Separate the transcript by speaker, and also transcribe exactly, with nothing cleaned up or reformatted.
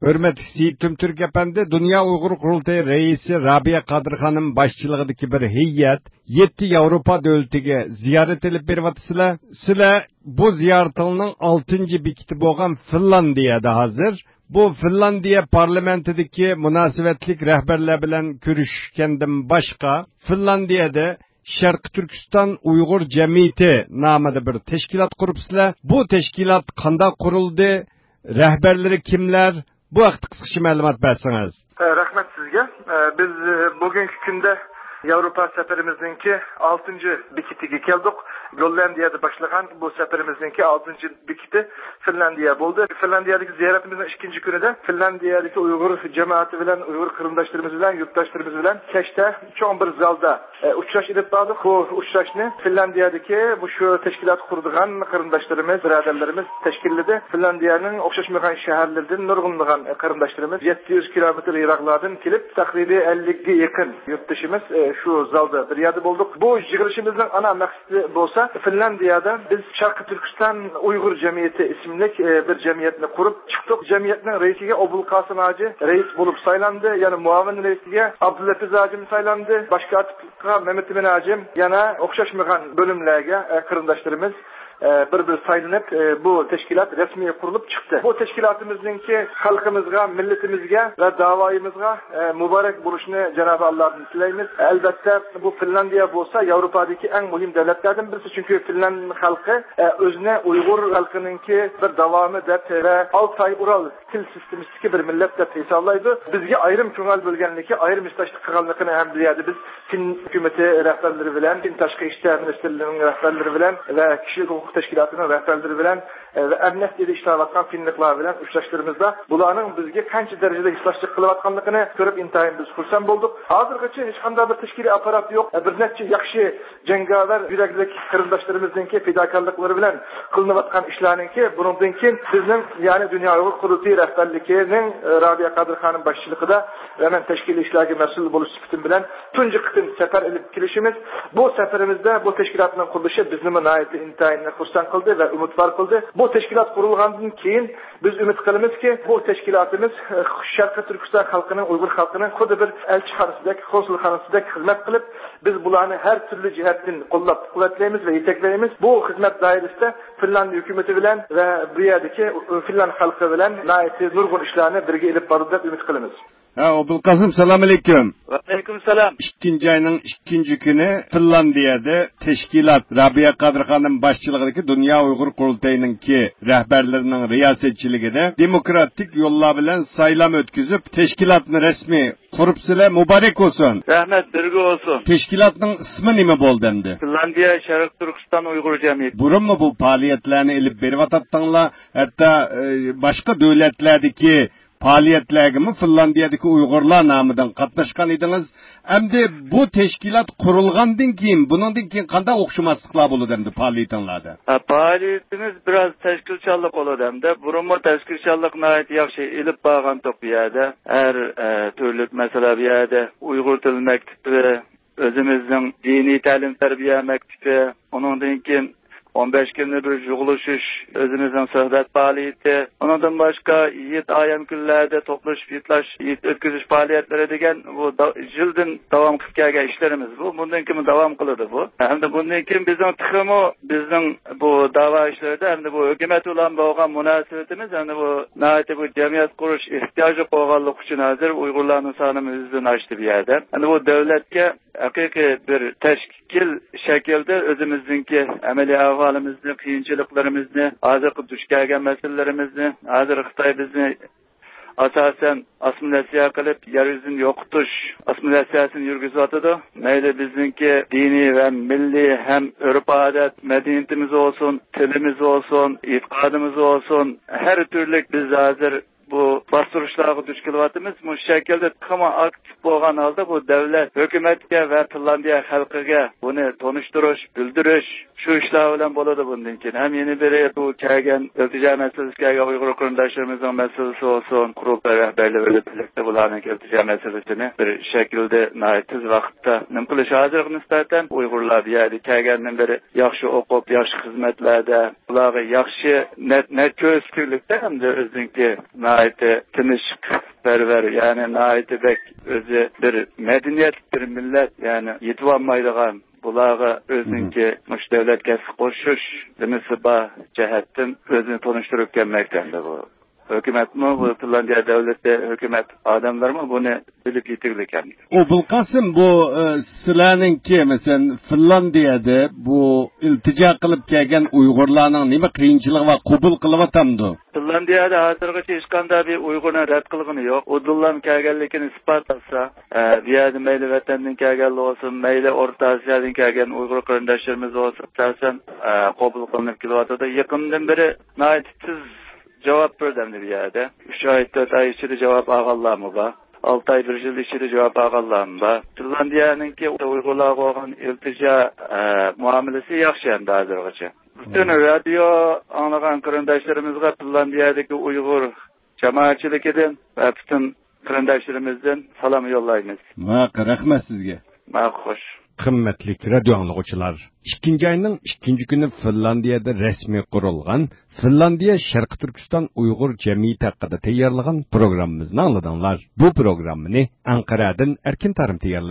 Speaker 1: Hürmetli Seyit Tümtürk Efendi, Dünya Uygur Kurultayı Reisi Rabia Kadir Hanım başçılığındaki bir heyet yetti Avrupa devletiga ziyaret edip berýatsızlar. Sizler bu ziyaretinin altıncı bikiti bolan Finlandiyada hazır. Bu Finlandiya parlamentidagi münasebetlik rehberler bilen görüşkenden başka Finlandiyada Şarkı Türkistan Uygur Cemiyeti namida bir teşkilat kurupsizlar. Bu teşkilat qanda kuruldu? Rehberleri kimler? Bu haqda qisqacha ma'lumot bersangiz.
Speaker 2: Rahmat sizga. Biz bugünkü kunda Avrupa seferimizdeki altıncı bikitiga keldik. Gollandiyada başlagan bu seferimizdeki altıncı bikiti Finlandiya oldu. Finlandiyadaki ziyaretimizin ikinci günüde Finlandiyadaki Uygur cemaati bilen, Uygur kırımdaşlarımız bilen, yurttaşlarımız bilen Keş'te çoğun bir zalda e, uçraş edip bağladık. Bu uçraşını Finlandiyadaki bu şu teşkilat kurduğun kırımdaşlarımız, biraderlerimiz teşkilledi. Finlandiya'nın okşaşmayan şehirlerden nurgunluğun kırımdaşlarımız yetti yüz kilometre Iraklardan gelip takribi elliye yakın yurttaşımız e, şu zalda bir yerde bulduk. Bu yığılışımızın ana maksidi bolsa Finlandiyada biz Şarkı Türkistan Uygur Cemiyeti isimli e, bir cemiyetini kurup çıktık. Cemiyetin reisiga Obul Kasım Hacı reis bulup saylandı. Yani muavin reisiga Abdülaziz Hacım saylandı. Başka atıklığa Mehmet Emin Hacım yana okşaşmayan bölümlerge e, kırındaşlarımız bir bir saylanıp e, bu teşkilat resmiye kurulup çıktı. Bu teşkilatımızdaki halkımızga, milletimizge ve davayımızga e, mübarek buluşunu Cenab-ı Allah'ın dileyimiz. Elbette bu Finlandiya olsa Avrupa'daki en mühim devletlerden birisi. Çünkü Finland halkı e, özüne Uygur halkınınki bir davamı dep ve Altay Ural til sistemistiki bir millet dep hesaplaydı. Bizge ayrım köngel bölgenliki, ayrım istaşlık kıgallıkını hem biliyadi. Biz Fin hükümeti rehberleri bilen, Fin Taşkı İşler Ministerliğinin rehberleri bilen ve kişilik hukuk teşkilatının rehberleri bilen e, ve emniyet dedi iştihalatkan Finlikler bilen uçlaşlarımızda bulanın bizge kançı derecede iştaşlık kılıvatkanlıkını görüp intihayın biz kursan bulduk. Hazırgacha hiç kanda bir teşkili aparat yok. E, bir netçe yakşı cengaver yüreklik kırımdaşlarımızdaki fedakarlıkları bilen kılınavatkan işlerinki bununki bizim yani Dünya Uygur Kurultayı rehberlikinin e, Rabia Kadir Hanım başçılığında ve hemen teşkili işlerine mesul buluş sıkıntım bilen tuncu kıtın sefer edip kilişimiz. Bu seferimizde bu teşkilatının kuruluşu bizim ait intihayını kursan kıldı ve ümit var kıldı. Bu teşkilat kurulgandan keyin biz ümit kılımız ki bu teşkilatımız Şarkı Türkistan halkının, Uygur halkının kodu bir elçihanısındaki, konsulhanısındaki hizmet kılıp biz bulanı her türlü cihetten kollap kuvvetleyimiz ve yetekleyimiz. Bu hizmet dairesinde Finlandiya hükümeti bilen ve bu yerdeki Finland halkı bilen naiti nurgun işlerini birge elip barıda ümit kılımız.
Speaker 1: Ha, Obul Kasım selam aleyküm.
Speaker 3: Aleyküm selam.
Speaker 1: İkinci ayının ikinci günü Finlandiyada teşkilat Rabia Kadir Hanım başçılığındaki Dünya Uygur Kurultayı'nın ki rehberlerinin riyasetçiliğinde demokratik yolla bilen saylam ötküzüp teşkilatını resmi kurup sile mübarek olsun.
Speaker 3: Rahmet birgi olsun.
Speaker 1: Teşkilatının ismi nime boldu emdi?
Speaker 3: Finlandiya Şarkı Türkistan Uygur Cemiyeti.
Speaker 1: Burun mu bu faaliyetlerini elip berip atattanlar? Hatta e, başka devletlerdeki faaliyetlerimi Finlandiyadaki Uygurlar namıdan katlaşkan idiniz. Hem de bu teşkilat kurulgandan keyin, bunundan keyin qanday okşumaslıklar buludu hem de faaliyetinlerde?
Speaker 3: Faaliyetimiz biraz teşkilçallık oldu hem de. Burunma teşkilçallık nayet yakşı ilip bağan tok bir yerde. Her e, türlük mesela bir yerde Uygur Dil Mektebi, özümüzün dini talim terbiye mektebi, onundan keyin on beş günlük bir yığılışış, özümüzün sohbet faaliyeti, ondan başka yiğit ayam günlerde toplaşıp yitlaş, yiğit ötküzüş faaliyetleri degen bu da, jildin devam kılıp gelgen işlerimiz bu. Bundan kimi devam kılıdı bu. Hem de bundan kimi bizim tıkımı, bizim bu dava işlerde hem de bu hükümet olan boğan münasebetimiz hem de bu nahiyeti bu cemiyet kuruş ihtiyacı koğallık için hazır Uygurların sanımızdan açtı bir yerde. Hem de bu devletke hakiki bir teşkil şekilde özümüzdeki ameli ahvalimizni, kıyınçılıklarımızı, hazır düş gelgen meselelerimizni, hazır Xitay bizni asasen asimilasya kılıp yeryüzünü yokutuş asimilasyasını yürgüzüyordu. Meyli bizimki dini ve milli hem örf adet medeniyetimiz olsun, tilimiz olsun, itikadımız olsun, her türlü biz hazır bu bastırışlarga duş kelyapmiz. Bu şekilde tıkıma aktif bolgan halda bu devlet hükümetke ve Finlandiya halkıga bunu tonuşturuş, bildiriş şu işler bilen boladı bundan keyin. Hem yeni biri bu kelgen iltica meselesi kelgen Uygur kurumdaşlarımızın meselesi olsun, kurultay rehberleri ve birlikte bularning iltica meselesini bir şekilde naytiz vakitte nim kılış hazır nispeten Uygurlar bir yerde kelgenden beri yaxşı okup, yaxşı hizmetlerde, bularga yaxşı net net közkürlükte hem de özünki nayeti tinchlikparvar, ya'ni naitibek o'zi bir madaniyat bir millat, ya'ni yetib olmaydigan bularga o'zinki mush davlatga qo'shish nimasi bor jihatdan o'zini tanishtirib kelmoqda bu. Hükümetmi bu Finlandiya devleti hükümet adamlar mı bunu bilip yitirliken?
Speaker 1: O bulqasım bu e, sizlarninki mesela Finlandiyada bu iltica qilib kelgan Uyg'urlarning nima qiyinchilik va qabul qilyapti?
Speaker 3: Finlandiyada hozirgacha hech qanday bir Uyg'urni rad qilgani yo'q. Udullam kelganligini isbotlasa, bu yerda mayli vatandan kelganlar olsun, mayli O'rta Osiyodan kelgan Uyg'ur qarindoshlarimiz olsun, asosan qabul qilinib kelyapti. Yaqindan beri naytitsiz cevap verdim bir yerde. Üç ay, dört ay içinde cevap ağallar mı var? Altı ay, bir yıl içinde cevap ağallar mı var? Finlandiya'nın ki Uygurlar olan iltica e, muamelesi yakşıyandı hazırlıkça. Bütün radyo anlayan kırındaşlarımızga Finlandiya'daki Uygur cemaatçilikinden ve bütün kırındaşlarımızdan salam yollayınız.
Speaker 1: Mak, rahmet sizge.
Speaker 3: Mak hoş.
Speaker 1: Qimmatli radio anglag'uvchilar, ikkinchi ayning ikkinchi kuni Finlandiyada rasmiy qurilgan Finlandiya Sharq Turkiston Uyg'ur jamiyati haqida tayyorlagan programmamizni angladinglar. Bu programmani Anqaradan Erkin Tarim tayyorladi.